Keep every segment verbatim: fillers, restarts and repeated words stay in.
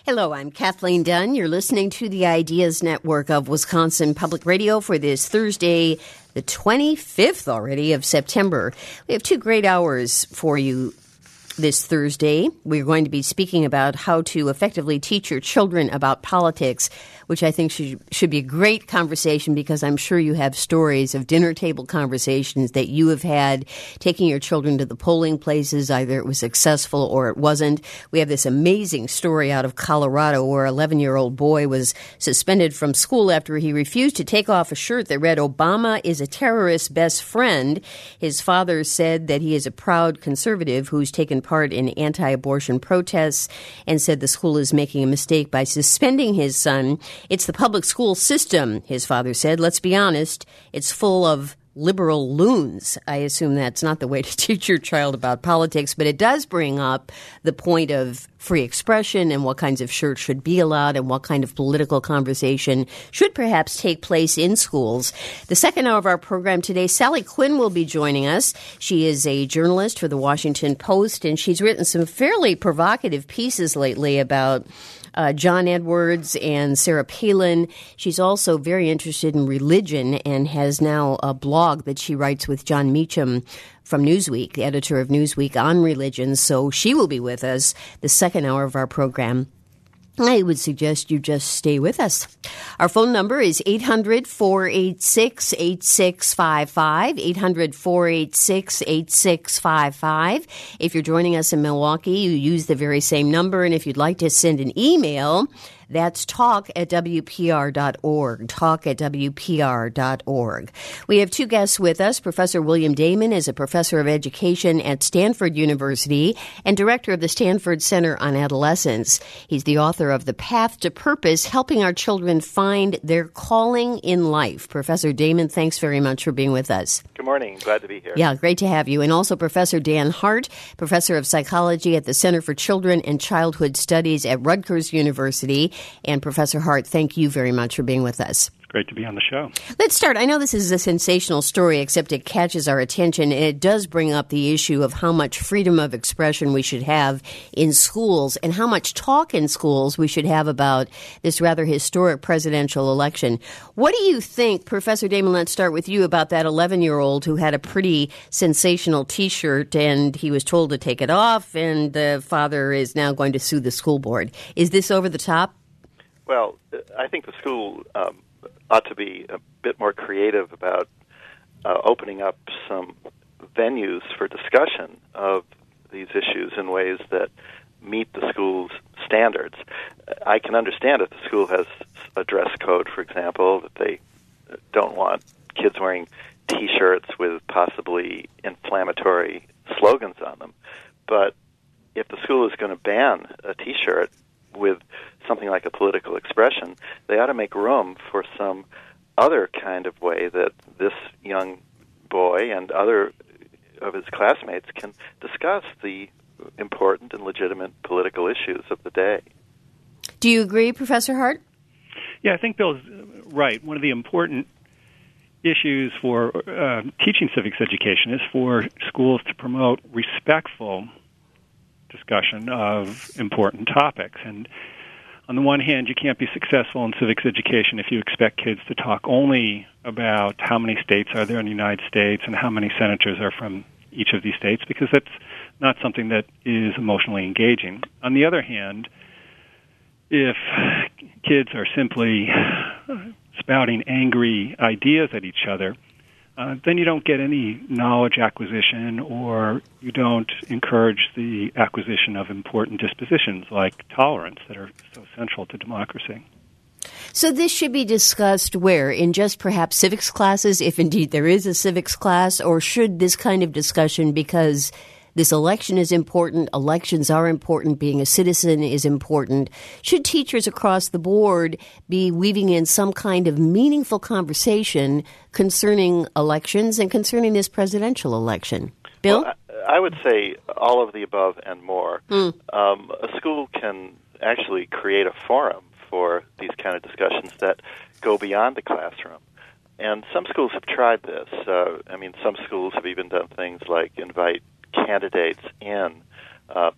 Hello, I'm Kathleen Dunn. You're listening to the Ideas Network of Wisconsin Public Radio for this Thursday, the twenty-fifth already of September. We have two great hours for you this Thursday. We're going to be speaking about how to effectively teach your children about politics, which I think should, should be a great conversation because I'm sure you have stories of dinner table conversations that you have had taking your children to the polling places. Either it was successful or it wasn't. We have this amazing story out of Colorado where an eleven-year-old boy was suspended from school after he refused to take off a shirt that read, "Obama is a terrorist's best friend." His father said that he is a proud conservative who's taken part in anti-abortion protests and said the school is making a mistake by suspending his son. It's the public school system, his father said. Let's be honest, it's full of liberal loons. I assume that's not the way to teach your child about politics, but it does bring up the point of free expression and what kinds of shirts should be allowed and what kind of political conversation should perhaps take place in schools. The second hour of our program today, Sally Quinn will be joining us. She is a journalist for the Washington Post, and she's written some fairly provocative pieces lately about Uh, John Edwards and Sarah Palin. She's also very interested in religion and has now a blog that she writes with John Meacham from Newsweek, the editor of Newsweek, on religion. So she will be with us the second hour of our program. I would suggest you just stay with us. Our phone number is eight hundred, four eight six, eight six five five, eight hundred, four eight six, eight six five five. If you're joining us in Milwaukee, you use the very same number. And if you'd like to send an email, that's talk at W P R dot org, talk at W P R dot org. We have two guests with us. Professor William Damon is a professor of education at Stanford University and director of the Stanford Center on Adolescence. He's the author of The Path to Purpose, Helping Our Children Find Their Calling in Life. Professor Damon, thanks very much for being with us. Good morning. Glad to be here. Yeah, great to have you. And also Professor Dan Hart, professor of psychology at the Center for Children and Childhood Studies at Rutgers University. And Professor Hart, thank you very much for being with us. It's great to be on the show. Let's start. I know this is a sensational story, except it catches our attention, and it does bring up the issue of how much freedom of expression we should have in schools and how much talk in schools we should have about this rather historic presidential election. What do you think, Professor Damon, let's start with you, about that eleven-year-old who had a pretty sensational T-shirt and he was told to take it off, and the father is now going to sue the school board? Is this over the top? Well, I think the school um, ought to be a bit more creative about uh, opening up some venues for discussion of these issues in ways that meet the school's standards. I can understand if the school has a dress code, for example, that they don't want kids wearing T-shirts with possibly inflammatory slogans on them. But if the school is going to ban a T-shirt with something like a political expression, they ought to make room for some other kind of way that this young boy and other of his classmates can discuss the important and legitimate political issues of the day. Do you agree, Professor Hart? Yeah, I think Bill's right. One of the important issues for uh, teaching civics education is for schools to promote respectful discussion of important topics. And on the one hand, you can't be successful in civics education if you expect kids to talk only about how many states are there in the United States and how many senators are from each of these states, because that's not something that is emotionally engaging. On the other hand, if kids are simply spouting angry ideas at each other, Uh, then you don't get any knowledge acquisition, or you don't encourage the acquisition of important dispositions like tolerance that are so central to democracy. So this should be discussed where? In just perhaps civics classes, if indeed there is a civics class, or should this kind of discussion, because this election is important, elections are important, being a citizen is important, should teachers across the board be weaving in some kind of meaningful conversation concerning elections and concerning this presidential election? Bill? Well, I would say all of the above and more. Mm. Um, a school can actually create a forum for these kind of discussions that go beyond the classroom. And some schools have tried this. Uh, I mean, some schools have even done things like invite candidates in, uh,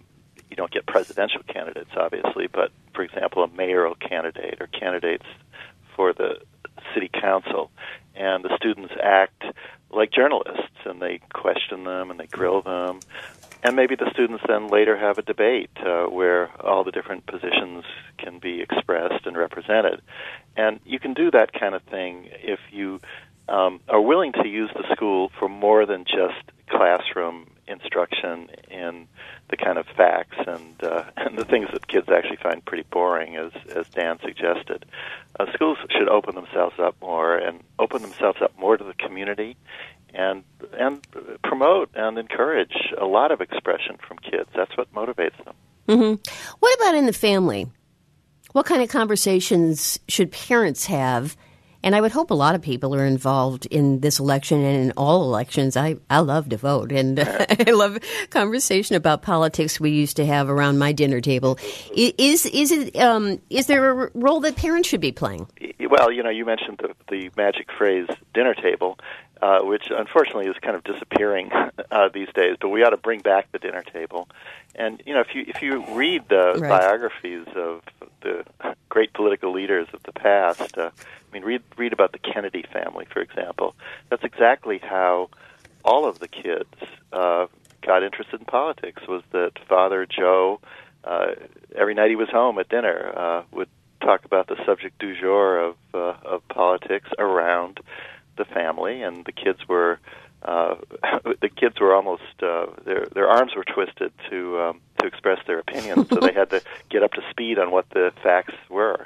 you don't get presidential candidates, obviously, but, for example, a mayoral candidate or candidates for the city council. And the students act like journalists, and they question them and they grill them. And maybe the students then later have a debate uh, where all the different positions can be expressed and represented. And you can do that kind of thing if you um, are willing to use the school for more than just classroom instruction in the kind of facts and uh, and the things that kids actually find pretty boring, as as Dan suggested. Uh, schools should open themselves up more and open themselves up more to the community, and and promote and encourage a lot of expression from kids. That's what motivates them. Mm-hmm. What about in the family? What kind of conversations should parents have? And I would hope a lot of people are involved in this election and in all elections. I, I love to vote, and I love conversation about politics we used to have around my dinner table. Is is it um, is there a role that parents should be playing? Well, you know, you mentioned the, the magic phrase dinner table, uh, which unfortunately is kind of disappearing uh, these days, but we ought to bring back the dinner table. And, you know, if you if you read the right. biographies of the great political leaders of the past, uh, I mean, read read about the Kennedy family, for example. That's exactly how all of the kids uh, got interested in politics, was that Father Joe, uh, every night he was home at dinner, uh, would talk about the subject du jour of, uh, of politics around the family, and the kids were uh, the kids were almost uh, their their arms were twisted to um, to express their opinions, so they had to get up to speed on what the facts were.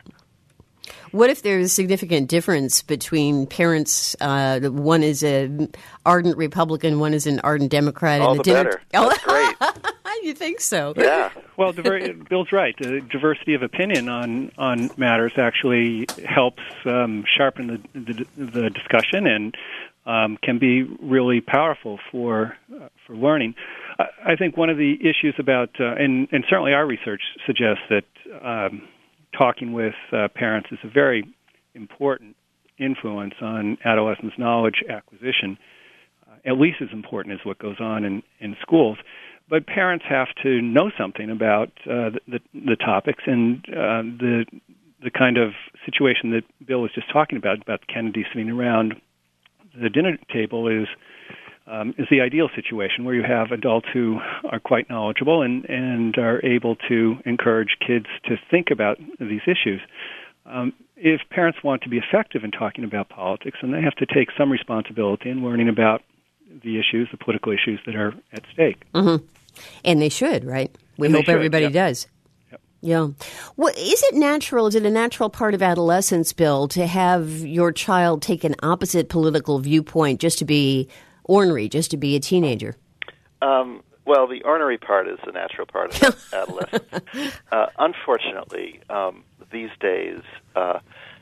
What if there's a significant difference between parents? Uh, one is an ardent Republican, one is an ardent Democrat. All and the, the dinner better. T- That's great. You think so? Yeah. Well, diver- Bill's right. The diversity of opinion on, on matters actually helps um, sharpen the, the the discussion and um, can be really powerful for uh, for learning. I, I think one of the issues about, uh, and, and certainly our research suggests that um, talking with uh, parents is a very important influence on adolescents' knowledge acquisition, uh, at least as important as what goes on in, in schools. But parents have to know something about uh, the, the, the topics, and uh, the the kind of situation that Bill was just talking about, about Kennedy sitting around the dinner table is um, is the ideal situation where you have adults who are quite knowledgeable and, and are able to encourage kids to think about these issues. Um, if parents want to be effective in talking about politics, then they have to take some responsibility in learning about the issues, the political issues that are at stake. Mm-hmm. And they should, right? We and hope should, everybody yep. does. Yep. Yeah. Well, is it natural, is it a natural part of adolescence, Bill, to have your child take an opposite political viewpoint just to be ornery, just to be a teenager? Um, well, the ornery part is the natural part of adolescence. Uh, unfortunately, um, these days, uh,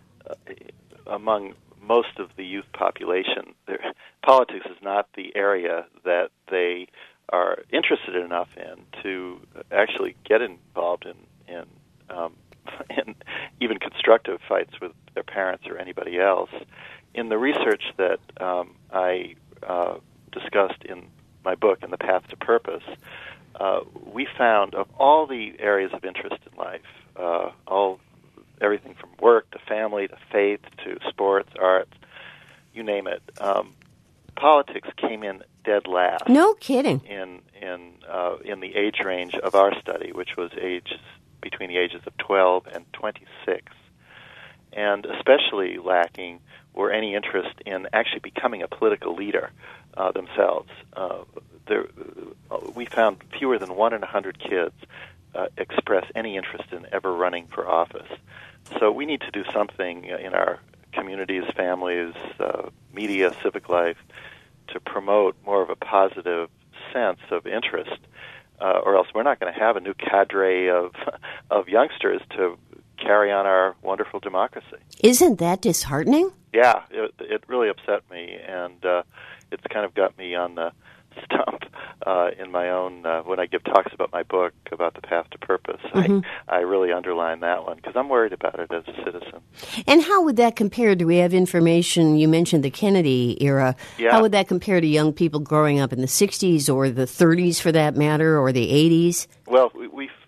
among most of the youth population, politics is not the area that they are interested enough in to actually get involved in in, um, in even constructive fights with their parents or anybody else. In the research that um, I uh, discussed in my book, In the Path to Purpose, uh, we found of all the areas of interest in life, uh, all everything from work to family to faith to sports, arts, you name it, um, politics came in dead last. No kidding. In in uh, in the age range of our study, which was ages between the ages of twelve and twenty-six, and especially lacking were any interest in actually becoming a political leader uh, themselves. Uh, there, we found fewer than one in a hundred kids uh, express any interest in ever running for office. So we need to do something in our communities, families, uh, media, civic life, to promote more of a positive sense of interest, uh, or else we're not going to have a new cadre of of youngsters to carry on our wonderful democracy. Isn't that disheartening? Yeah, it, it really upset me, and uh, it's kind of got me on the stump uh, in my own, uh, when I give talks about my book, about the path to purpose. Mm-hmm. I, I really underline that one because I'm worried about it as a citizen. And how would that compare? Do we have information? You mentioned the Kennedy era. Yeah. How would that compare to young people growing up in the sixties or the thirties, for that matter, or the eighties? Well, we, we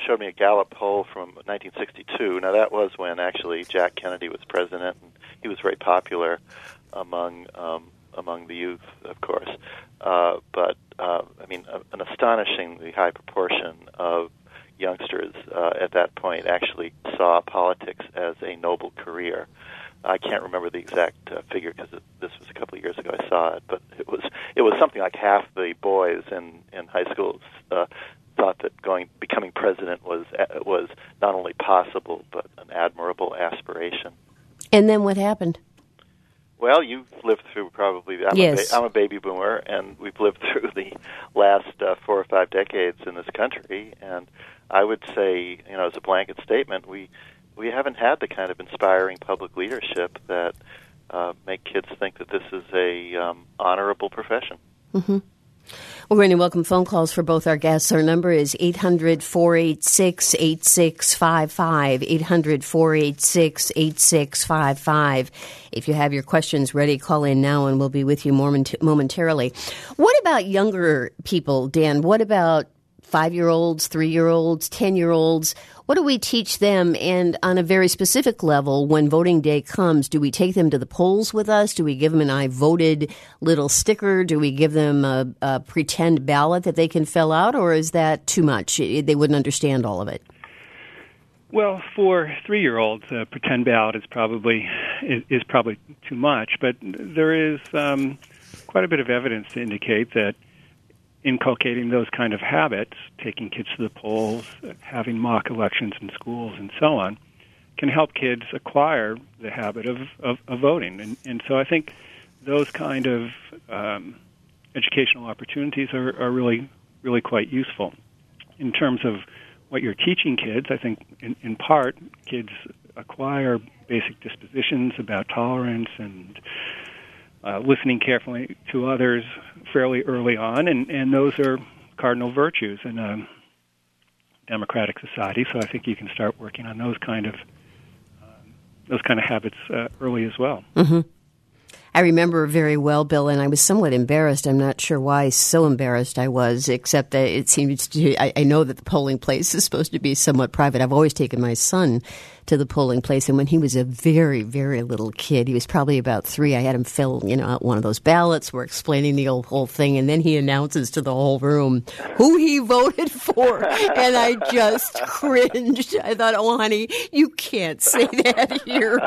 showed me a Gallup poll from nineteen sixty-two. Now, that was when actually Jack Kennedy was president, and he was very popular among um, among the youth, of course. Uh, but, uh, I mean, an astonishingly high proportion of youngsters uh, at that point actually saw politics as a noble career. I can't remember the exact uh, figure because this was a couple of years ago I saw it, but it was it was something like half the boys in, in high schools uh, thought that going becoming president was uh, was not only possible but an admirable aspiration. And then what happened? Well, you've lived through probably. I'm, yes. a, ba- I'm a baby boomer, and we've lived through the last uh, four or five decades in this country. And I would say, you know, as a blanket statement, we we haven't had the kind of inspiring public leadership that uh, make kids think that this is a um, honorable profession. Mm-hmm. We're going to welcome phone calls for both our guests. Our number is eight hundred, four eight six, eight six five five, eight hundred, four eight six, eight six five five. If you have your questions ready, call in now and we'll be with you moment- momentarily. What about younger people, Dan? What about five-year-olds, three-year-olds, ten-year-olds? What do we teach them? And on a very specific level, when voting day comes, do we take them to the polls with us? Do we give them an I voted little sticker? Do we give them a, a pretend ballot that they can fill out? Or is that too much? They wouldn't understand all of it. Well, for three-year-olds, a pretend ballot is probably is, is probably too much. But there is um, quite a bit of evidence to indicate that inculcating those kind of habits, taking kids to the polls, having mock elections in schools, and so on, can help kids acquire the habit of, of, of voting. And, and so I think those kind of um, educational opportunities are, are really, really quite useful. In terms of what you're teaching kids, I think in, in part kids acquire basic dispositions about tolerance and Uh, listening carefully to others fairly early on, and, and those are cardinal virtues in a democratic society. So I think you can start working on those kind of um, those kind of habits uh, early as well. Mm-hmm. I remember very well, Bill, and I was somewhat embarrassed. I'm not sure why so embarrassed I was, except that it seems to, I, I know that the polling place is supposed to be somewhat private. I've always taken my son to the polling place, and when he was a very, very little kid, he was probably about three, I had him fill, you know, out one of those ballots. We're explaining the old, whole thing, and then he announces to the whole room who he voted for, and I just cringed. I thought, oh, honey, you can't say that here.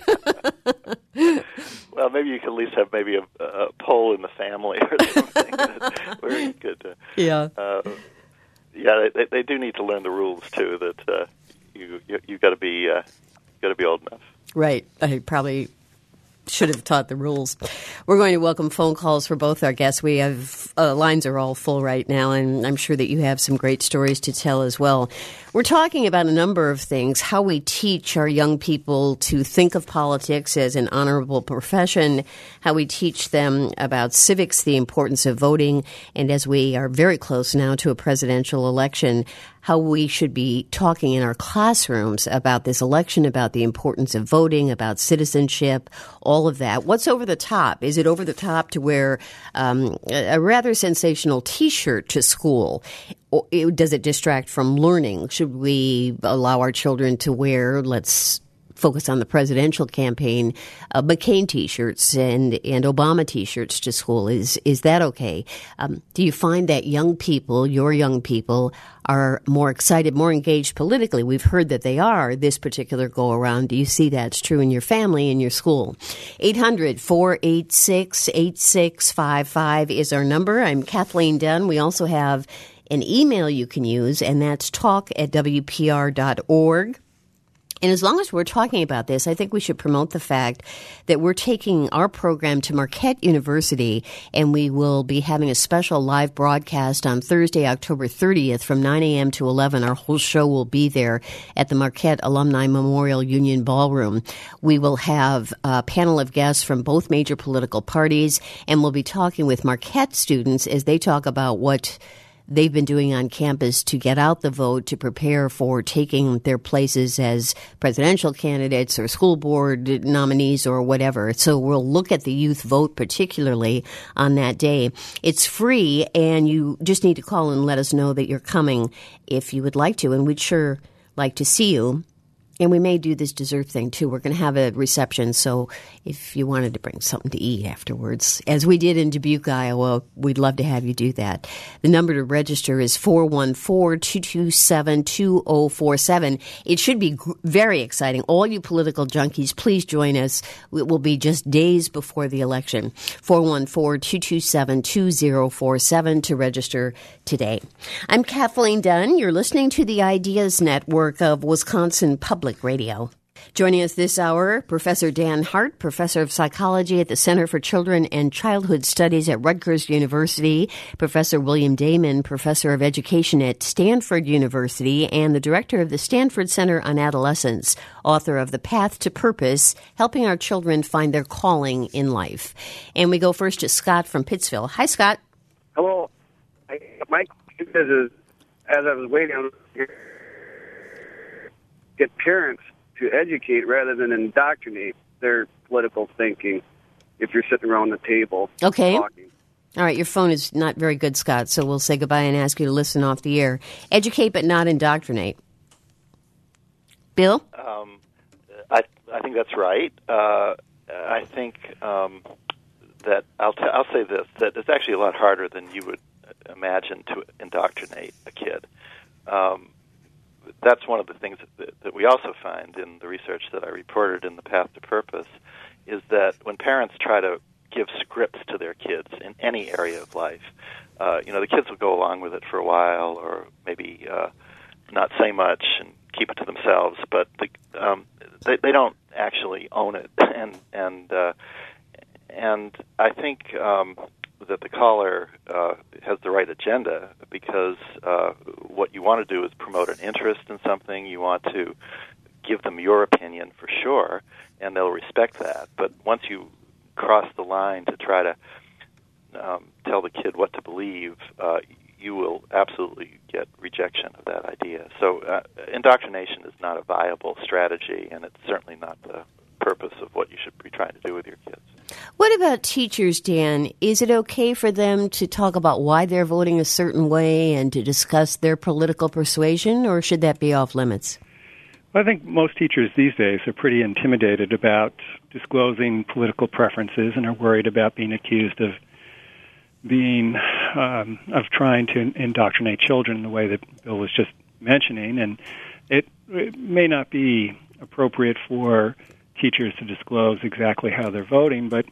Well, maybe you could at least have maybe a, a poll in the family or something where you could. Uh, yeah. Uh, yeah, they, they do need to learn the rules too. That uh, you you, you got to be uh, got to be old enough. Right. I probably should have taught the rules. We're going to welcome phone calls for both our guests. We have uh, lines are all full right now, and I'm sure that you have some great stories to tell as well. We're talking about a number of things, how we teach our young people to think of politics as an honorable profession, how we teach them about civics, the importance of voting, and as we are very close now to a presidential election, how we should be talking in our classrooms about this election, about the importance of voting, about citizenship, all of that. What's over the top? Is it over the top to wear um, a rather sensational T-shirt to school? Or does it distract from learning? Should we allow our children to wear, let's focus on the presidential campaign, uh, McCain T-shirts and, and Obama T-shirts to school? Is is that okay? Um, do you find that young people, your young people, are more excited, more engaged politically? We've heard that they are this particular go-around. Do you see that's true in your family, in your school? eight hundred, four eight six, eight six five five is our number. I'm Kathleen Dunn. We also have an email you can use, and that's talk at W P R dot org. And as long as we're talking about this, I think we should promote the fact that we're taking our program to Marquette University, and we will be having a special live broadcast on Thursday, October thirtieth from nine a.m. to eleven. Our whole show will be there at the Marquette Alumni Memorial Union Ballroom. We will have a panel of guests from both major political parties, and we'll be talking with Marquette students as they talk about what they've been doing on campus to get out the vote to prepare for taking their places as presidential candidates or school board nominees or whatever. So we'll look at the youth vote particularly on that day. It's free, and you just need to call and let us know that you're coming if you would like to, and we'd sure like to see you. And we may do this dessert thing, too. We're going to have a reception, so if you wanted to bring something to eat afterwards, as we did in Dubuque, Iowa, we'd love to have you do that. The number to register is four one four, two two seven, two zero four seven. It should be g- very exciting. All you political junkies, please join us. It will be just days before the election. four one four, two two seven, two zero four seven to register today. I'm Kathleen Dunn. You're listening to the Ideas Network of Wisconsin Public Radio. Joining us this hour, Professor Dan Hart, Professor of Psychology at the Center for Children and Childhood Studies at Rutgers University, Professor William Damon, Professor of Education at Stanford University, and the Director of the Stanford Center on Adolescence, author of The Path to Purpose, Helping Our Children Find Their Calling in Life. And we go first to Scott from Pittsville. Hi, Scott. Hello. I, my question is, as I was waiting on get parents to educate rather than indoctrinate their political thinking if you're sitting around the table okay. talking. All right, your phone is not very good, Scott, so we'll say goodbye and ask you to listen off the air. Educate but not indoctrinate. Bill? Um, I I think that's right. Uh, I think um, that I'll, t- I'll say this, that it's actually a lot harder than you would imagine to indoctrinate a kid. Um That's one of the things that, that we also find in the research that I reported in The Path to Purpose, is that when parents try to give scripts to their kids in any area of life, uh, you know, the kids will go along with it for a while, or maybe uh, not say much and keep it to themselves, but the, um, they, they don't actually own it. And and uh, and I think um, that the caller uh, has the right agenda, because uh, what you want to do is promote an interest in something. You want to give them your opinion for sure, and they'll respect that. But once you cross the line to try to um, tell the kid what to believe, uh, you will absolutely get rejection of that idea. So uh, indoctrination is not a viable strategy, and it's certainly not the purpose of what you should be trying to do with your kids. What about teachers, Dan? Is it okay for them to talk about why they're voting a certain way and to discuss their political persuasion, or should that be off limits? Well, I think most teachers these days are pretty intimidated about disclosing political preferences and are worried about being accused of being um, of trying to indoctrinate children in the way that Bill was just mentioning. And it, it may not be appropriate for teachers to disclose exactly how they're voting, but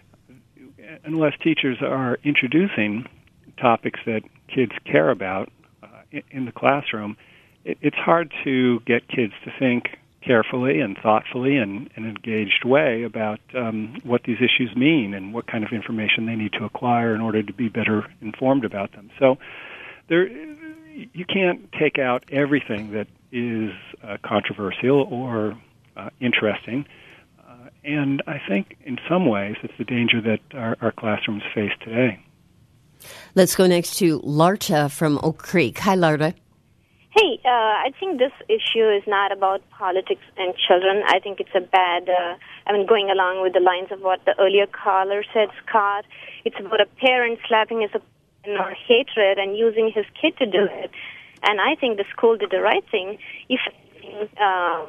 unless teachers are introducing topics that kids care about uh, in, in the classroom, it, it's hard to get kids to think carefully and thoughtfully and in an engaged way about um, what these issues mean and what kind of information they need to acquire in order to be better informed about them. So there, you can't take out everything that is uh, controversial or uh, interesting. Uh, and I think in some ways it's the danger that our, our classrooms face today. Let's go next to Larta from Oak Creek. Hi, Larta. Hey, uh, I think this issue is not about politics and children. I think it's a bad, uh, I mean, going along with the lines of what the earlier caller said, Scott, it's about a parent slapping his opinion or hatred and using his kid to do it. And I think the school did the right thing. If um,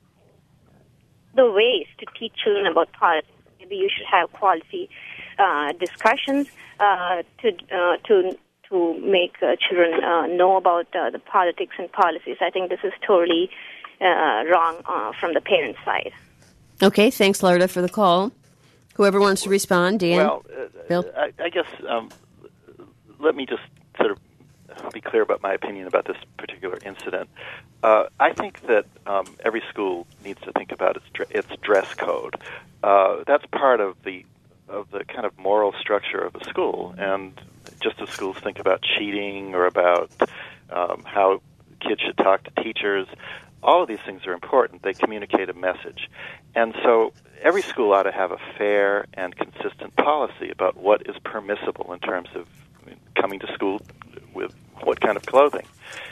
the ways to teach children about politics, maybe you should have quality uh, discussions uh, to uh, to. to make uh, children uh, know about uh, the politics and policies. I think this is totally uh, wrong uh, from the parent side. Okay, thanks, Larta, for the call. Whoever wants to respond, Dan? Well, uh, Bill? I, I guess um, let me just sort of be clear about my opinion about this particular incident. Uh, I think that um, every school needs to think about its, its dress code. Uh, that's part of the of the kind of moral structure of a school, and just as schools think about cheating or about um, how kids should talk to teachers, all of these things are important. They communicate a message. And so every school ought to have a fair and consistent policy about what is permissible in terms of coming to school with what kind of clothing.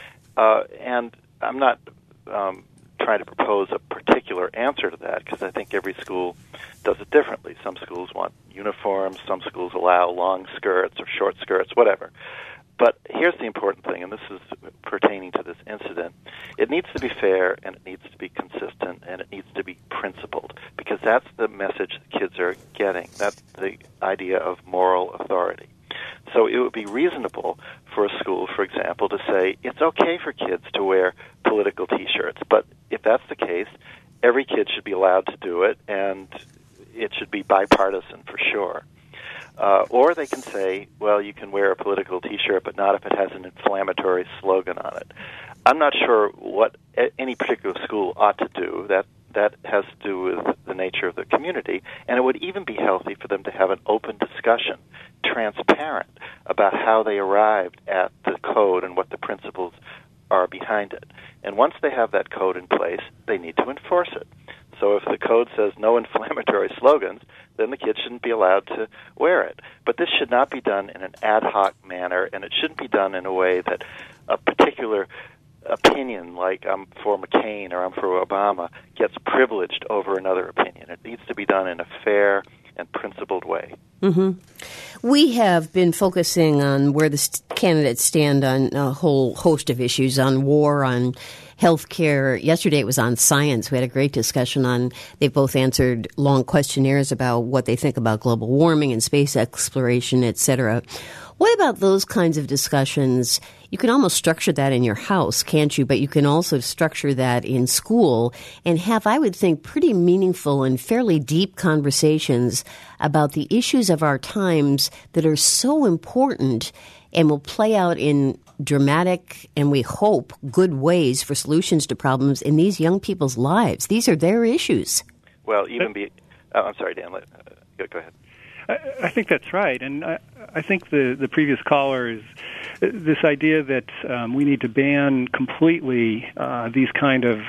Uh, and I'm not um, trying to propose a particular answer to that, because I think every school does it differently. Some schools want uniforms, some schools allow long skirts or short skirts, whatever. But here's the important thing, and this is pertaining to this incident. It needs to be fair, and it needs to be consistent, and it needs to be principled, because that's the message the kids are getting. That's the idea of moral authority. So it would be reasonable for a school, for example, to say it's okay for kids to wear political T-shirts, but if that's the case, every kid should be allowed to do it, and it should be bipartisan for sure. Uh, or they can say, well, you can wear a political T-shirt, but not if it has an inflammatory slogan on it. I'm not sure what any particular school ought to do. That that has to do with the nature of the community, and it would even be healthy for them to have an open discussion, transparent, about how they arrived at the code and what the principles are behind it. And once they have that code in place, they need to enforce it. So if the code says no inflammatory slogans, then the kids shouldn't be allowed to wear it. But this should not be done in an ad hoc manner, and it shouldn't be done in a way that a particular opinion, like I'm for McCain or I'm for Obama, gets privileged over another opinion. It needs to be done in a fair and principled way. Mm-hmm. We have been focusing on where the st- candidates stand on a whole host of issues, on war, on healthcare. Yesterday it was on science. We had a great discussion on, they've both answered long questionnaires about what they think about global warming and space exploration, et cetera. What about those kinds of discussions? You can almost structure that in your house, can't you? But you can also structure that in school and have, I would think, pretty meaningful and fairly deep conversations about the issues of our times that are so important and will play out in dramatic and, we hope, good ways for solutions to problems in these young people's lives. These are their issues. Well, even be... Oh, I'm sorry, Dan. Let, uh, go, go ahead. I, I think that's right. And I, I think the, the previous caller is this idea that um, we need to ban completely uh, these kind of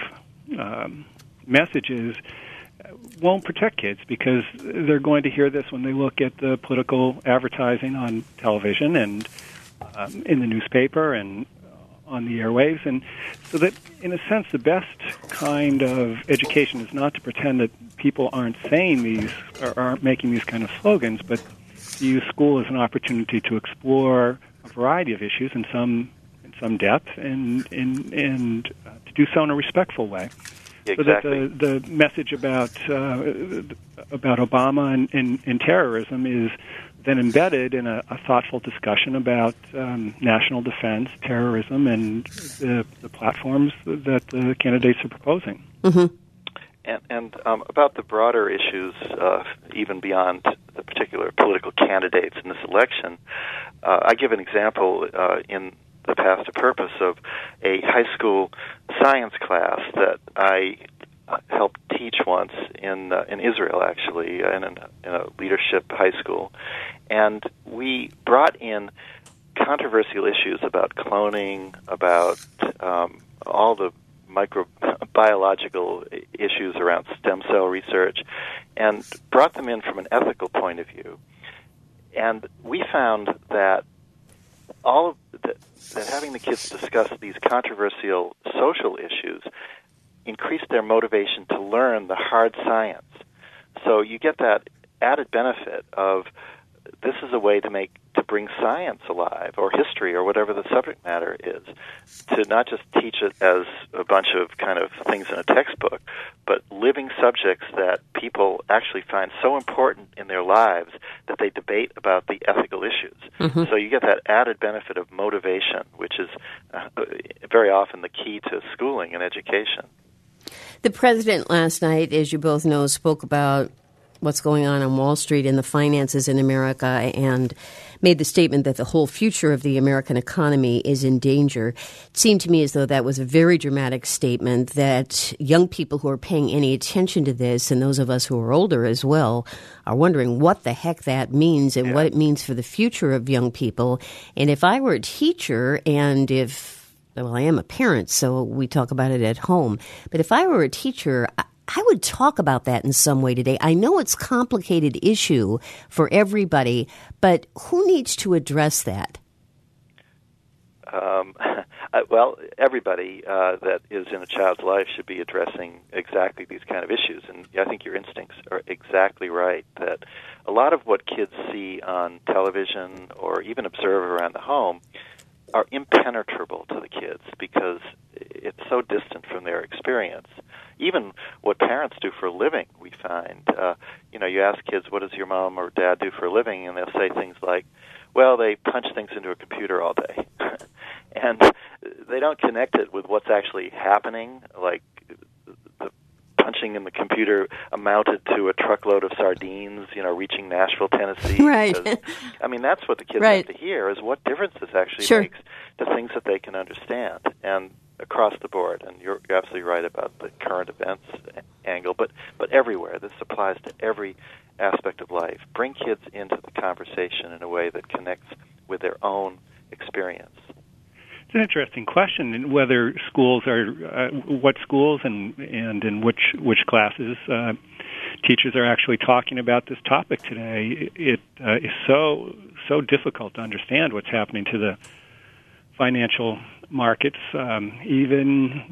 um, messages won't protect kids, because they're going to hear this when they look at the political advertising on television and um, in the newspaper and on the airwaves. And so that, in a sense, the best kind of education is not to pretend that people aren't saying these or aren't making these kind of slogans, but to use school as an opportunity to explore a variety of issues in some in some depth and and, and uh, to do so in a respectful way. Exactly. So that the, the message about uh, about Obama and, and, and terrorism is then embedded in a, a thoughtful discussion about um, national defense, terrorism, and the, the platforms that the candidates are proposing. Mm-hmm. And, and um, about the broader issues, uh, even beyond the particular political candidates in this election, uh, I give an example uh, in the Path to Purpose of a high school science class that I helped teach once in uh, in Israel, actually, in, an, in a leadership high school. And we brought in controversial issues about cloning, about um, all the microbiological issues around stem cell research, and brought them in from an ethical point of view. And we found that all of the, that having the kids discuss these controversial social issues increased their motivation to learn the hard science. So you get that added benefit of this is a way to make to bring science alive, or history, or whatever the subject matter is, to not just teach it as a bunch of kind of things in a textbook, but living subjects that people actually find so important in their lives that they debate about the ethical issues. Mm-hmm. So you get that added benefit of motivation, which is uh, very often the key to schooling and education. The president last night, as you both know, spoke about what's going on on Wall Street and the finances in America, and made the statement that the whole future of the American economy is in danger. It seemed to me as though that was a very dramatic statement, that young people who are paying any attention to this, and those of us who are older as well, are wondering what the heck that means and yeah. what it means for the future of young people. And if I were a teacher, and if, well, I am a parent, so we talk about it at home, but if I were a teacher, I I would talk about that in some way today. I know it's a complicated issue for everybody, but who needs to address that? Um, well, everybody uh, that is in a child's life should be addressing exactly these kind of issues. And I think your instincts are exactly right, that a lot of what kids see on television or even observe around the home are impenetrable to the kids because it's so distant from their experience. Even what parents do for a living, we find. Uh, you know, you ask kids, what does your mom or dad do for a living? And they'll say things like, well, they punch things into a computer all day. And they don't connect it with what's actually happening, like the punching in the computer amounted to a truckload of sardines, you know, reaching Nashville, Tennessee. Right. Because, I mean, that's what the kids right. have to hear, is what difference this actually sure. makes to things that they can understand. And across the board, and you're absolutely right about the current events angle, but, but everywhere. This applies to every aspect of life. Bring kids into the conversation in a way that connects with their own experience. It's an interesting question, in whether schools are, uh, what schools and and in which which classes uh, teachers are actually talking about this topic today. It uh, is so so difficult to understand what's happening to the financial markets. Um, even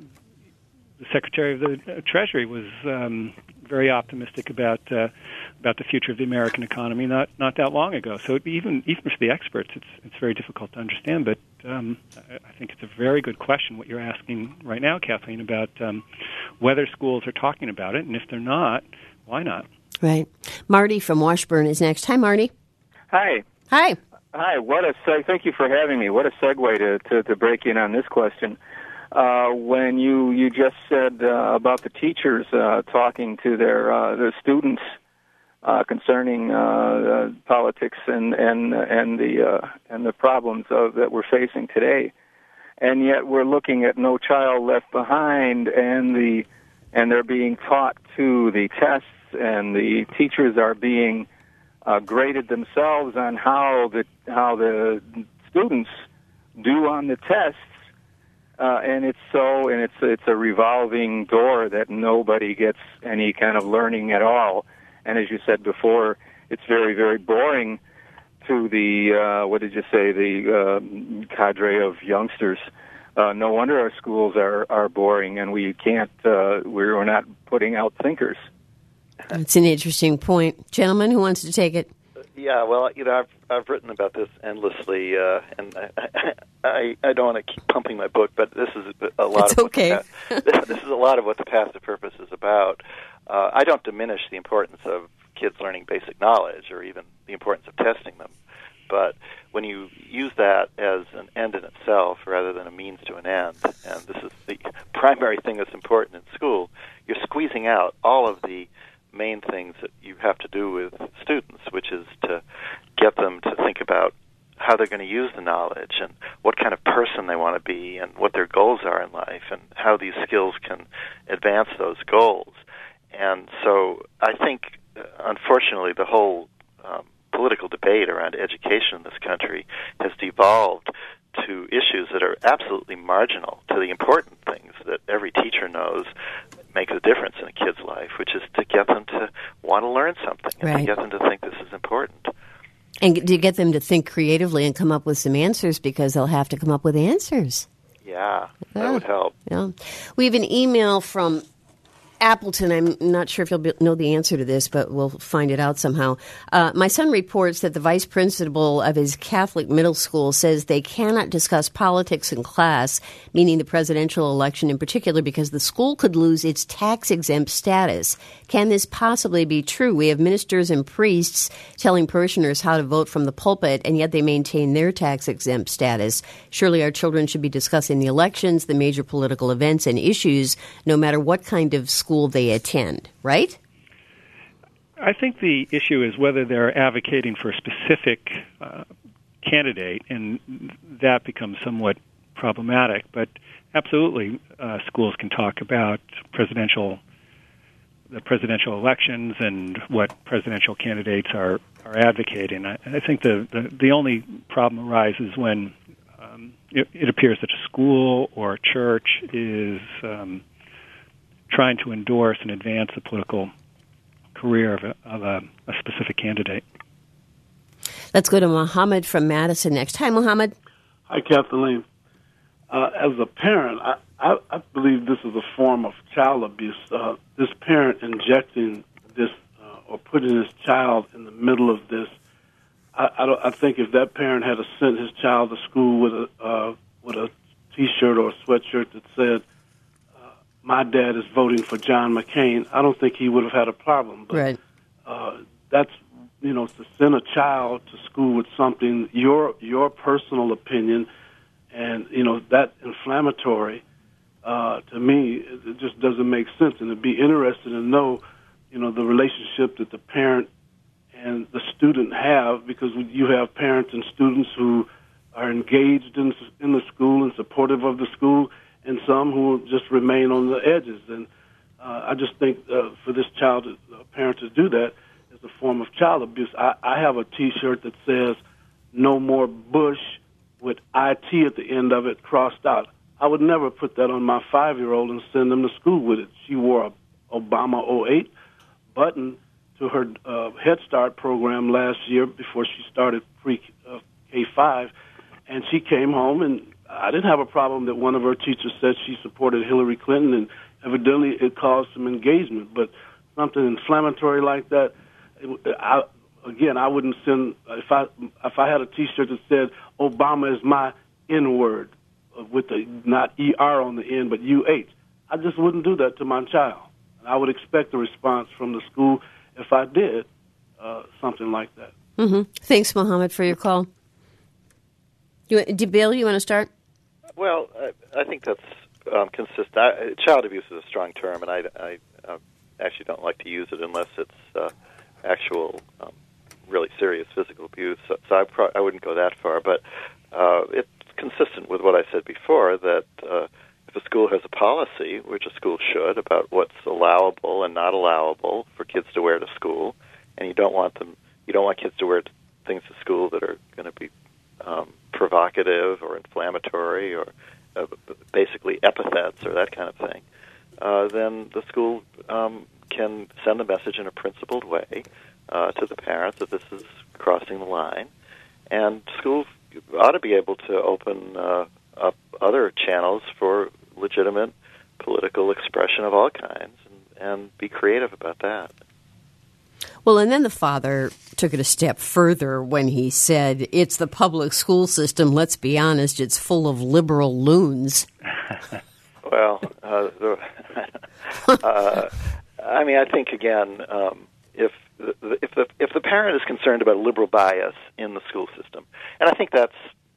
the Secretary of the Treasury was um, very optimistic about uh, about the future of the American economy not not that long ago. So even even for the experts, it's it's very difficult to understand. But um, I think it's a very good question what you're asking right now, Kathleen, about um, whether schools are talking about it, and if they're not, why not? Right. Marty from Washburn is next. Hi, Marty. Hi. Hi. Hi. What a seg- thank you for having me. What a segue to to, to break in on this question. Uh, when you, you just said uh, about the teachers uh, talking to their uh, their students uh, concerning uh, uh, politics and and and the uh, and the problems of, that we're facing today, and yet we're looking at No Child Left Behind, and the and they're being taught to the tests, and the teachers are being uh, graded themselves on how the how the students do on the tests. Uh, and it's so, and it's it's a revolving door that nobody gets any kind of learning at all. And as you said before, it's very, very boring to the, uh, what did you say, the uh, cadre of youngsters. Uh, no wonder our schools are, are boring, and we can't, uh, we're not putting out thinkers. That's an interesting point. Gentlemen, who wants to take it? Yeah, well, you know, I've I've written about this endlessly, uh, and I, I I don't want to keep pumping my book, but this is a lot it's of okay. what the, this is a lot of what the Path to Purpose is about. Uh, I don't diminish the importance of kids learning basic knowledge, or even the importance of testing them, but when you use that as an end in itself rather than a means to an end, and this is the primary thing that's important in school, you're squeezing out all of the main things that you have to do with students, which is to get them to think about how they're going to use the knowledge and what kind of person they want to be and what their goals are in life and how these skills can advance those goals. And so I think, uh, unfortunately, the whole um, political debate around education in this country has devolved to issues that are absolutely marginal to the important things that every teacher knows makes a difference in a kid's life, which is to get them to want to learn something and right. to get them to think this is important. And to get them to think creatively and come up with some answers, because they'll have to come up with answers. Yeah, that yeah. would help. Yeah. We have an email from Appleton. I'm not sure if you'll be, know the answer to this, but we'll find it out somehow. Uh, my son reports that the vice principal of his Catholic middle school says they cannot discuss politics in class, meaning the presidential election in particular, because the school could lose its tax-exempt status. Can this possibly be true? We have ministers and priests telling parishioners how to vote from the pulpit, and yet they maintain their tax-exempt status. Surely our children should be discussing the elections, the major political events and issues, no matter what kind of school school they attend, right? I think the issue is whether they're advocating for a specific uh, candidate, and that becomes somewhat problematic. But absolutely, uh, schools can talk about presidential, the presidential elections and what presidential candidates are, are advocating. I, I think the, the, the only problem arises when um, it, it appears that a school or a church is um, trying to endorse and advance the political career of a, of a, a specific candidate. Let's go to Mohammed from Madison next. Hi, Mohammed. Hi, Kathleen. Uh, as a parent, I, I, I believe this is a form of child abuse. Uh, this parent injecting this uh, or putting his child in the middle of this, I, I, don't, I think if that parent had sent his child to school with a uh, with a T-shirt or a sweatshirt that said, uh, "My dad is voting for John McCain," I don't think he would have had a problem. But, right. Uh, that's you know to send a child to school with something your your personal opinion, and you know that inflammatory. Uh, to me, it just doesn't make sense, and it'd be interesting to know, you know, the relationship that the parent and the student have, because you have parents and students who are engaged in in the school and supportive of the school, and some who just remain on the edges. And uh, I just think uh, for this child, uh, parent to do that is a form of child abuse. I, I have a T-shirt that says "No More Bush" with I T at the end of it crossed out. I would never put that on my five-year-old and send them to school with it. She wore a Obama oh eight button to her uh, Head Start program last year before she started pre-K five, and she came home, and I didn't have a problem that one of her teachers said she supported Hillary Clinton, and evidently it caused some engagement. But something inflammatory like that, it, I, again, I wouldn't send, if I, if I had a T-shirt that said, "Obama is my N-word," with the not E R on the end, but U H. I just wouldn't do that to my child. And I would expect a response from the school if I did uh, something like that. Mm-hmm. Thanks, Mohammed, for your call. You, Bill, you want to start? Well, I, I think that's um, consistent. I, child abuse is a strong term, and I, I uh, actually don't like to use it unless it's uh, actual, um, really serious physical abuse. So, so I, pro- I wouldn't go that far, but uh, it's consistent with what I said before, that uh, if a school has a policy, which a school should, about what's allowable and not allowable for kids to wear to school, and you don't want them, you don't want kids to wear things to school that are going to be um, provocative or inflammatory or uh, basically epithets or that kind of thing, uh, then the school um, can send a message in a principled way uh, to the parents that this is crossing the line, and schools ought to be able to open uh, up other channels for legitimate political expression of all kinds, and, and be creative about that. Well, and then the father took it a step further when he said, "It's the public school system, let's be honest, it's full of liberal loons." Well, uh, uh, I mean, I think, again, um, if If the if the parent is concerned about liberal bias in the school system, and I think that's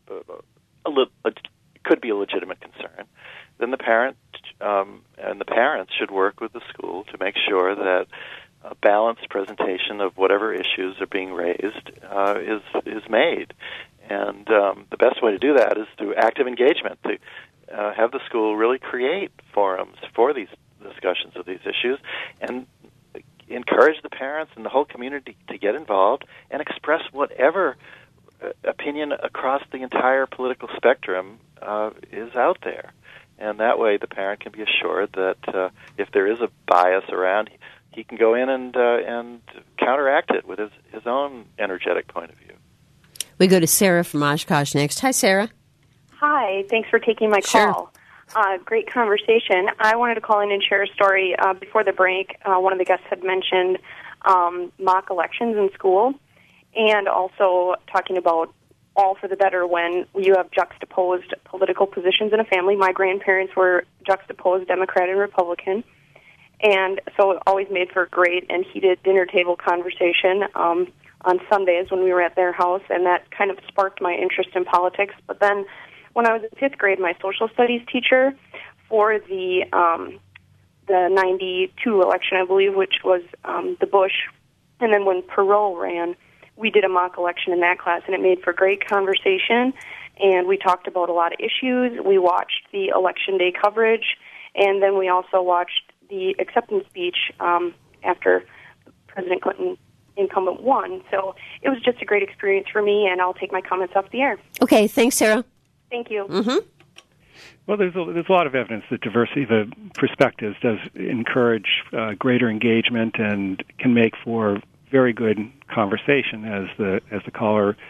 a, a, a could be a legitimate concern, then the parent um, and the parents should work with the school to make sure that a balanced presentation of whatever issues are being raised uh, is is made. And um, the best way to do that is through active engagement, to uh, have the school really create forums for these discussions of these issues, and encourage the parents and the whole community to get involved and express whatever uh, opinion across the entire political spectrum uh, is out there. And that way the parent can be assured that uh, if there is a bias around, he, he can go in and uh, and counteract it with his, his own energetic point of view. We go to Sarah from Oshkosh next. Hi, Sarah. Hi. Thanks for taking my Sure. call. Uh, great conversation. I wanted to call in and share a story. Uh, before the break, uh, one of the guests had mentioned um, mock elections in school, and also talking about all for the better when you have juxtaposed political positions in a family. My grandparents were juxtaposed Democrat and Republican, and so it always made for great and heated dinner table conversation um, on Sundays when we were at their house, and that kind of sparked my interest in politics. But then when I was in fifth grade, my social studies teacher for the um, the ninety-two election, I believe, which was um, the Bush, and then when Perot ran, we did a mock election in that class, and it made for great conversation, and we talked about a lot of issues. We watched the election day coverage, and then we also watched the acceptance speech um, after President Clinton incumbent won. So it was just a great experience for me, and I'll take my comments off the air. Okay, thanks, Sarah. Thank you. Mm-hmm. Well, there's a, there's a lot of evidence that diversity of perspectives does encourage uh, greater engagement and can make for very good conversation, as the as the caller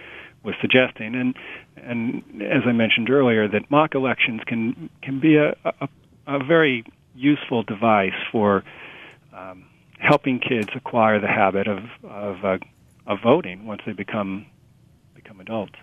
was suggesting. And and as I mentioned earlier, that mock elections can can be a a, a very useful device for um, helping kids acquire the habit of of, uh, of voting once they become become adults.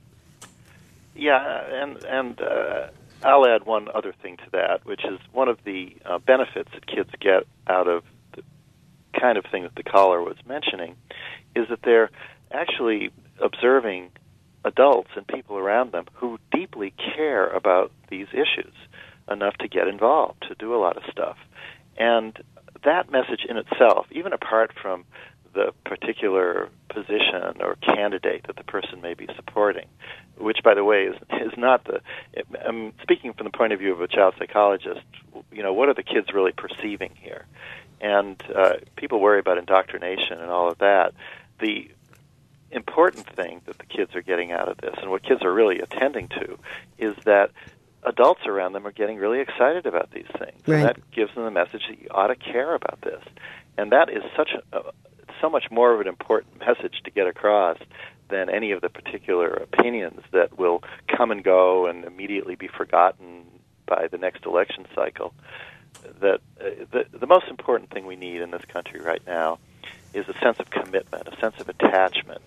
Yeah, and and uh, I'll add one other thing to that, which is one of the uh, benefits that kids get out of the kind of thing that the caller was mentioning is that they're actually observing adults and people around them who deeply care about these issues enough to get involved, to do a lot of stuff. And that message in itself, even apart from the particular position or candidate that the person may be supporting, which, by the way, is is not the... I'm speaking from the point of view of a child psychologist. You know, what are the kids really perceiving here? And uh, people worry about indoctrination and all of that. The important thing that the kids are getting out of this, and what kids are really attending to, is that adults around them are getting really excited about these things. Right. And that gives them the message that you ought to care about this. And that is such a, so much more of an important message to get across than any of the particular opinions that will come and go and immediately be forgotten by the next election cycle. That uh, the, the most important thing we need in this country right now is a sense of commitment, a sense of attachment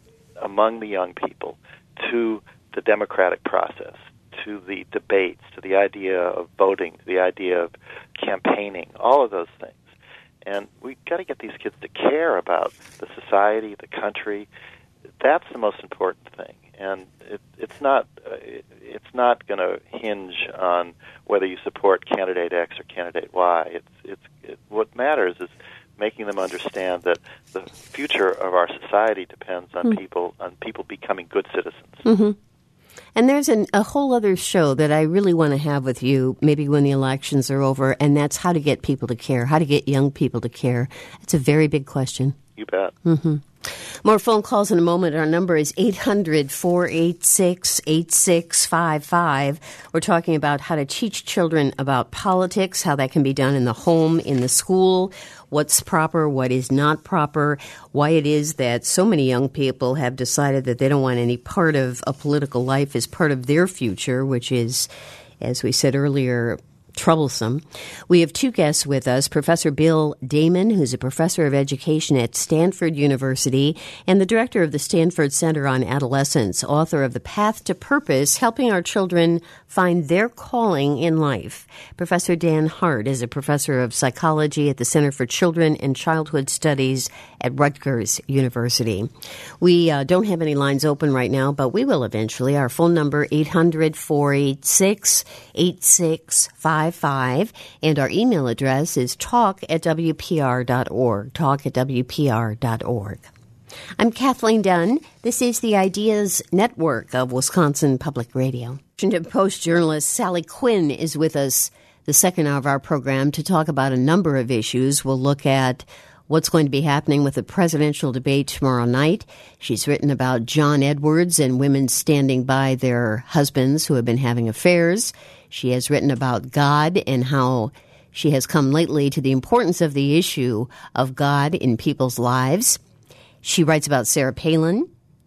among the young people to the democratic process, to the debates, to the idea of voting, to the idea of campaigning, all of those things. And we've got to get these kids to care about the society, the country. That's the most important thing. And it, it's not uh, it, it's not going to hinge on whether you support candidate X or candidate Y. It's it's it, what matters is making them understand that the future of our society depends on mm. people on people becoming good citizens. Mm-hmm. And there's an, a whole other show that I really want to have with you, maybe when the elections are over, and that's how to get people to care, how to get young people to care. It's a very big question. You bet. Mm-hmm. More phone calls in a moment. Our number is eight hundred, four eight six, eight six five five. We're talking about how to teach children about politics, how that can be done in the home, in the school, what's proper, what is not proper, why it is that so many young people have decided that they don't want any part of a political life as part of their future, which is, as we said earlier, troublesome. We have two guests with us, Professor Bill Damon, who's a professor of education at Stanford University and the director of the Stanford Center on Adolescence, author of The Path to Purpose, Helping Our Children Find Their Calling in Life. Professor Dan Hart is a professor of psychology at the Center for Children and Childhood Studies at Rutgers University. We uh, don't have any lines open right now, but we will eventually. Our phone number, eight hundred, four eight six, eight six five five, and our email address is talk at w p r dot org, talk at w p r dot org. I'm Kathleen Dunn. This is the Ideas Network of Wisconsin Public Radio. Washington Post journalist Sally Quinn is with us the second hour of our program to talk about a number of issues. We'll look at what's going to be happening with the presidential debate tomorrow night. She's written about John Edwards and women standing by their husbands who have been having affairs. She has written about God and how she has come lately to the importance of the issue of God in people's lives. She writes about Sarah Palin,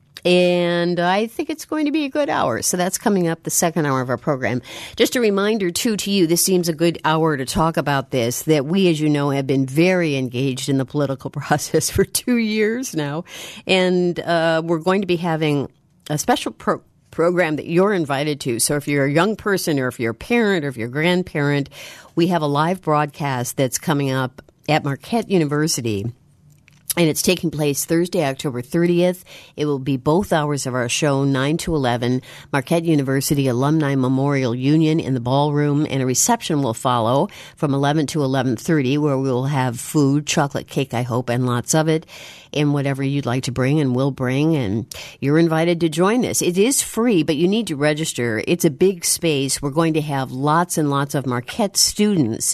and I think it's going to be a good hour. So that's coming up the second hour of our program. Just a reminder, too, to you, this seems a good hour to talk about this, that we, as you know, have been very engaged in the political process for two years now. And uh, we're going to be having a special program. program that you're invited to. So if you're a young person or if you're a parent or if you're a grandparent, we have a live broadcast that's coming up at Marquette University. And it's taking place Thursday, October thirtieth. It will be both hours of our show, nine to eleven, Marquette University Alumni Memorial Union in the ballroom, and a reception will follow from eleven to eleven thirty, where we will have food, chocolate cake, I hope, and lots of it, and whatever you'd like to bring and will bring. And you're invited to join us. It is free, but you need to register. It's a big space. We're going to have lots and lots of Marquette students.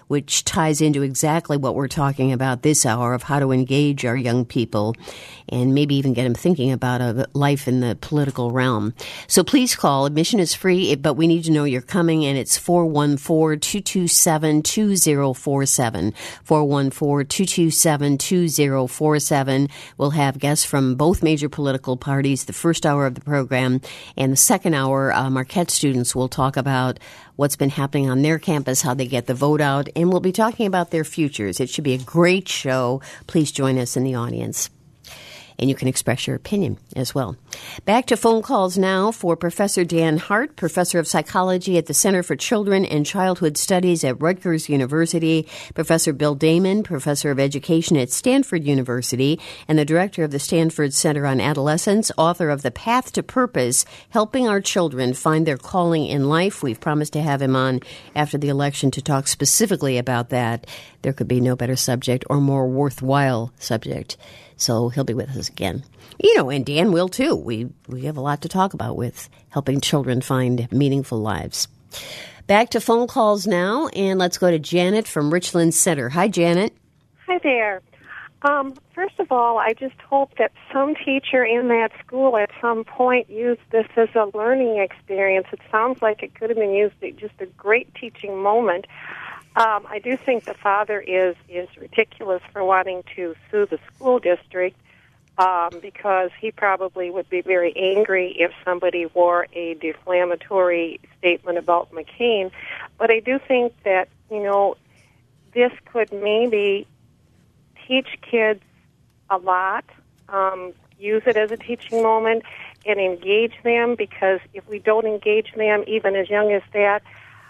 which ties into exactly what we're talking about this hour of how to engage our young people and maybe even get them thinking about a life in the political realm. So please call. Admission is free, but we need to know you're coming, and it's four one four, two two seven, two zero four seven. four one four, two two seven, two zero four seven. We'll have guests from both major political parties the first hour of the program, and the second hour, uh, Marquette students will talk about what's been happening on their campus, how they get the vote out, and we'll be talking about their futures. It should be a great show. Please join us in the audience. And you can express your opinion as well. Back to phone calls now for Professor Dan Hart, Professor of Psychology at the Center for Children and Childhood Studies at Rutgers University, Professor Bill Damon, Professor of Education at Stanford University, and the Director of the Stanford Center on Adolescence, author of The Path to Purpose, Helping Our Children Find Their Calling in Life. We've promised to have him on after the election to talk specifically about that. There could be no better subject or more worthwhile subject. So he'll be with us again. You know, and Dan will too. We we have a lot to talk about with helping children find meaningful lives. Back to phone calls now, and let's go to Janet from Richland Center. Hi, Janet. Hi there. Um, first of all, I just hope that some teacher in that school at some point used this as a learning experience. It sounds like it could have been used as just a great teaching moment. Um, I do think the father is, is ridiculous for wanting to sue the school district um, because he probably would be very angry if somebody wore a defamatory statement about McCain. But I do think that, you know, this could maybe teach kids a lot, um, use it as a teaching moment, and engage them, because if we don't engage them even as young as that,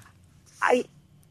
I...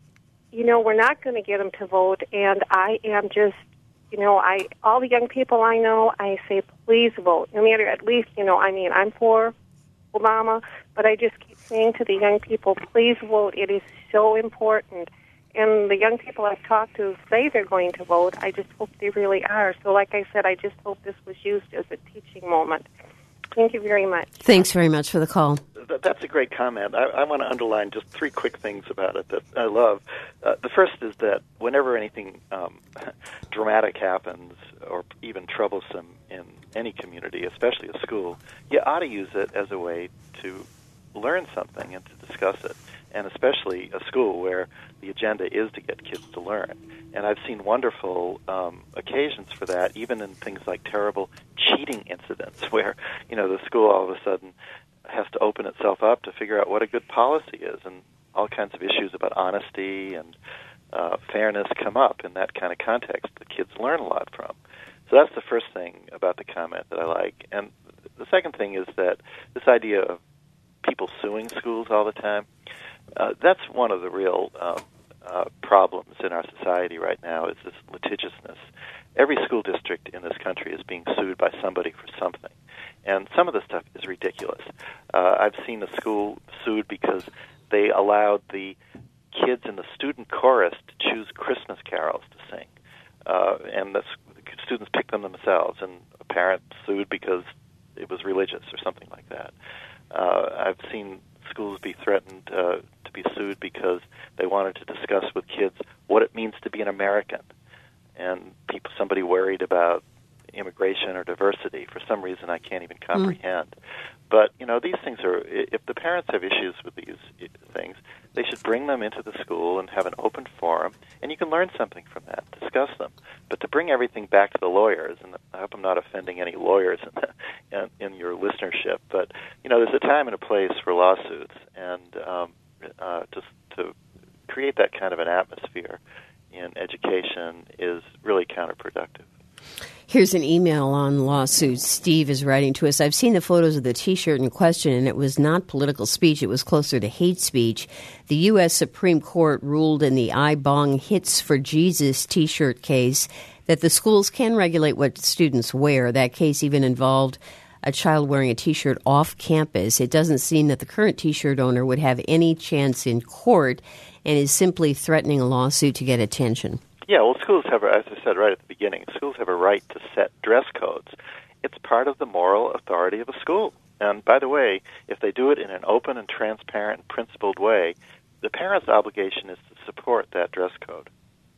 you know, we're not going to get them to vote, and I am just, you know, I all the young people I know, I say, please vote. No matter, at least, you know, I mean, I'm for Obama, but I just keep saying to the young people, please vote. It is so important. And the young people I've talked to say they're going to vote. I just hope they really are. So like I said, I just hope this was used as a teaching moment. Thank you very much. Thanks very much for the call. That's a great comment. I, I want to underline just three quick things about it that I love. Uh, the first is that whenever anything um, dramatic happens or even troublesome in any community, especially a school, you ought to use it as a way to learn something and to discuss it, and especially a school where the agenda is to get kids to learn. And I've seen wonderful um, occasions for that, even in things like terrible cheating incidents where, you know, the school all of a sudden has to open itself up to figure out what a good policy is, and all kinds of issues about honesty and uh, fairness come up in that kind of context that kids learn a lot from. So that's the first thing about the comment that I like. And the second thing is that this idea of people suing schools all the time, uh, that's one of the real um, uh, problems in our society right now, is this litigiousness. Every school district in this country is being sued by somebody for something. And some of the stuff is ridiculous. Uh, I've seen a school sued because they allowed the kids in the student chorus to choose Christmas carols to sing. Uh, and the students picked them themselves, and a parent sued because it was religious or something like that. Uh, I've seen schools be threatened uh, to be sued because they wanted to discuss with kids what it means to be an American. And people, somebody worried about immigration or diversity for some reason I can't even comprehend. Mm. But, you know, these things are, if the parents have issues with these things, they should bring them into the school and have an open forum, and you can learn something from that, discuss them. But to bring everything back to the lawyers, and I hope I'm not offending any lawyers in, the, in, in your listenership, but, you know, there's a time and a place for lawsuits, and um, uh, just to create that kind of an atmosphere in education is really counterproductive. Here's an email on lawsuits. Steve is writing to us. I've seen the photos of the T-shirt in question, and it was not political speech. It was closer to hate speech. The U S Supreme Court ruled in the I Bong Hits for Jesus T-shirt case that the schools can regulate what students wear. That case even involved a child wearing a T-shirt off campus. It doesn't seem that the current T-shirt owner would have any chance in court and is simply threatening a lawsuit to get attention. Yeah, well, schools have, as I said right at the beginning, schools have a right to set dress codes. It's part of the moral authority of a school. And by the way, if they do it in an open and transparent and principled way, the parent's obligation is to support that dress code.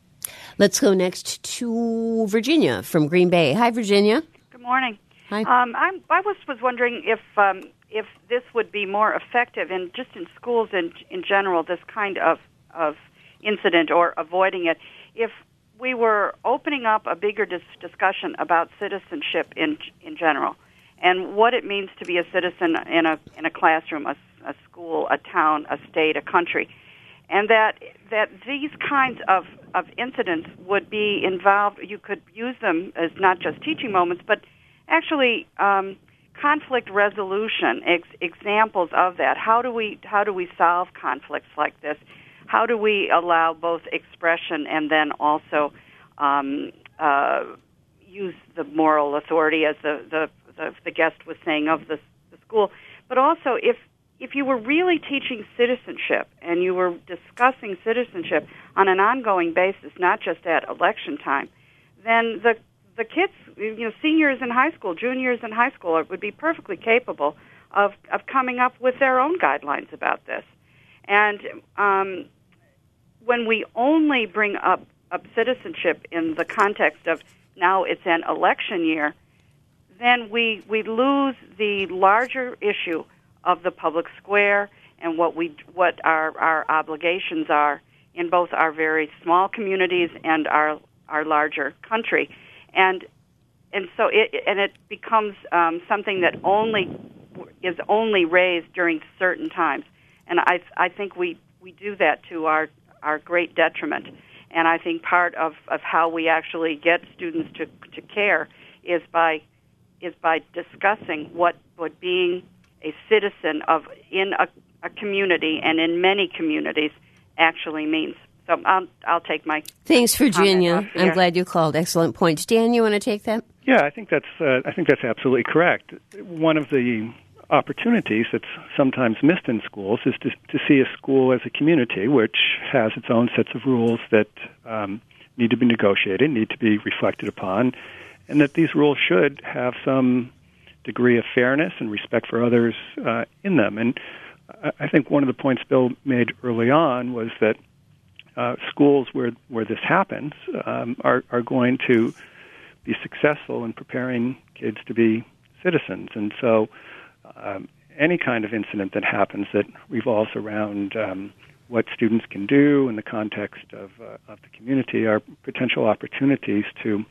Let's go next to Virginia from Green Bay. Hi, Virginia. Good morning. Hi. Um, I'm, I was was wondering if um, if this would be more effective in just in schools in in general, this kind of of incident or avoiding it, if we were opening up a bigger dis- discussion about citizenship in in general, and what it means to be a citizen in a in a classroom, a, a school, a town, a state, a country, and that that these kinds of, of incidents would be involved. You could use them as not just teaching moments, but actually um, conflict resolution ex- examples of that. How do we how do we solve conflicts like this? How do we allow both expression and then also um, uh, use the moral authority, as the, the, the, the guest was saying, of the, the school? But also, if if you were really teaching citizenship and you were discussing citizenship on an ongoing basis, not just at election time, then the the kids, you know, seniors in high school, juniors in high school, would be perfectly capable of, of coming up with their own guidelines about this. And um, when we only bring up, up citizenship in the context of now it's an election year, then we we lose the larger issue of the public square and what we what our, our obligations are in both our very small communities and our our larger country, and and so it and it becomes um, something that only is only raised during certain times. And I I think we, we do that to our, our great detriment. And I think part of, of how we actually get students to, to care is by is by discussing what, what being a citizen of in a, a community and in many communities actually means. So I'll I'll take my thanks, Virginia. I'm glad you called. Excellent points. Dan, you want to take that? Yeah, I think that's uh, I think that's absolutely correct. One of the opportunities that's sometimes missed in schools is to, to see a school as a community which has its own sets of rules that um, need to be negotiated, need to be reflected upon, and that these rules should have some degree of fairness and respect for others uh, in them. And I, I think one of the points Bill made early on was that uh, schools where where this happens um, are, are going to be successful in preparing kids to be citizens. And so Um, any kind of incident that happens that revolves around um, what students can do in the context of, uh, of the community are potential opportunities to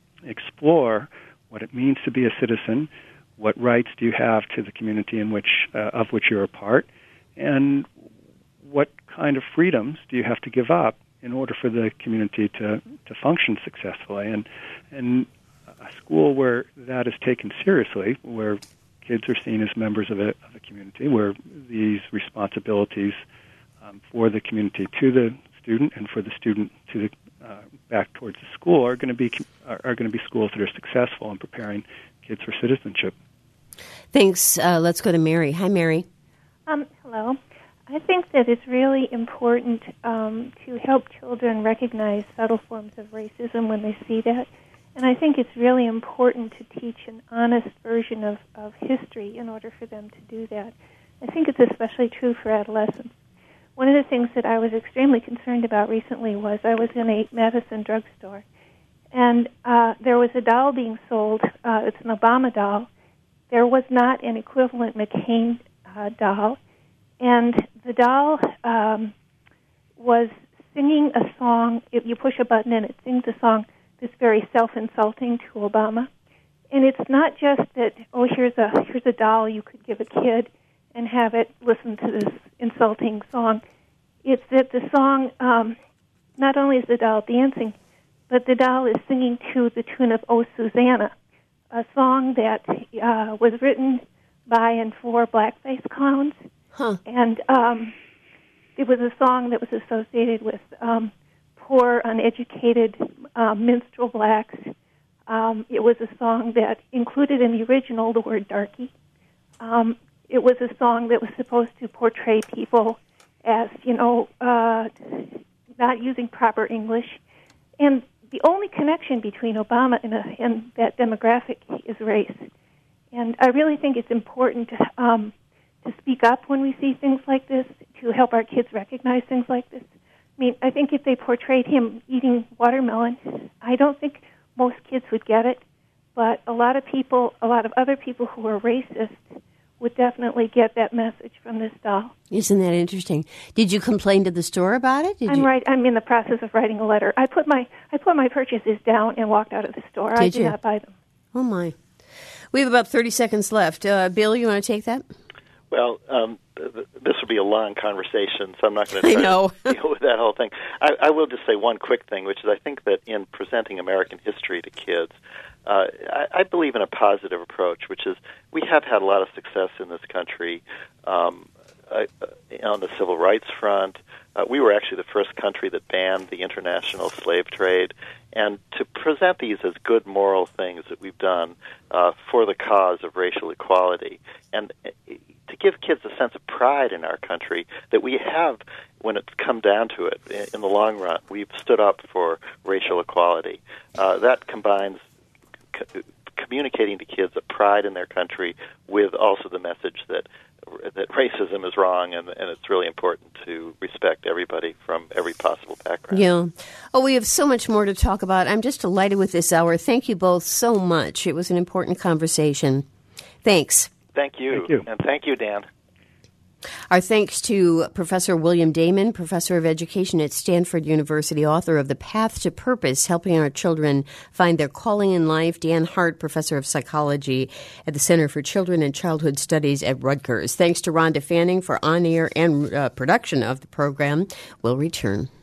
explore what it means to be a citizen, what rights do you have to the community in which uh, of which you're a part, and what kind of freedoms do you have to give up in order for the community to, to function successfully. And, and a school where that is taken seriously, where kids are seen as members of a, of a community, where these responsibilities um, for the community to the student and for the student to the uh, back towards the school are going to be are, are going to be schools that are successful in preparing kids for citizenship. Thanks. Uh, let's go to Mary. Hi, Mary. Um, hello. I think that it's really important um, to help children recognize subtle forms of racism when they see that. And I think it's really important to teach an honest version of, of history in order for them to do that. I think it's especially true for adolescents. One of the things that I was extremely concerned about recently was I was in a Madison drugstore, and uh, there was a doll being sold. Uh, it's an Obama doll. There was not an equivalent McCain uh, doll, and the doll um, was singing a song. If you push a button and it sings a song that's very self-insulting to Obama. And it's not just that, oh, here's a here's a doll you could give a kid and have it listen to this insulting song. It's that the song, um, not only is the doll dancing, but the doll is singing to the tune of Oh, Susanna, a song that uh, was written by and for blackface clowns. Huh. And um, it was a song that was associated with um, poor, uneducated uh, minstrel blacks. Um, it was a song that included in the original the word darky. Um, it was a song that was supposed to portray people as, you know, uh, not using proper English. And the only connection between Obama and, a, and that demographic is race. And I really think it's important to, um, to speak up when we see things like this, to help our kids recognize things like this. I mean, I think if they portrayed him eating watermelon, I don't think most kids would get it, but a lot of people, a lot of other people who are racist would definitely get that message from this doll. Isn't that interesting? Did you complain to the store about it? Did I'm you? right. I'm in the process of writing a letter. I put my I put my purchases down and walked out of the store. Did I did you? not buy them. Oh my! We have about thirty seconds left. Uh, Bill, you want to take that? Well, um, th- th- this will be a long conversation, so I'm not going to try I know. to deal with that whole thing. I, I will just say one quick thing, which is I think that in presenting American history to kids, uh, I, I believe in a positive approach, which is we have had a lot of success in this country um, uh, on the civil rights front. Uh, we were actually the first country that banned the international slave trade. And to present these as good moral things that we've done uh, for the cause of racial equality, and to give kids a sense of pride in our country that we have, when it's come down to it, in the long run, we've stood up for racial equality. Uh, that combines co- communicating to kids a pride in their country with also the message that that racism is wrong, and, and it's really important to respect everybody from every possible background. Yeah. Oh, we have so much more to talk about. I'm just delighted with this hour. Thank you both so much. It was an important conversation. Thanks. Thank you. Thank you. And thank you, Dan. Our thanks to Professor William Damon, Professor of Education at Stanford University, author of The Path to Purpose, Helping Our Children Find Their Calling in Life, Dan Hart, Professor of Psychology at the Center for Children and Childhood Studies at Rutgers. Thanks to Rhonda Fanning for on-air and uh, production of the program. We'll return.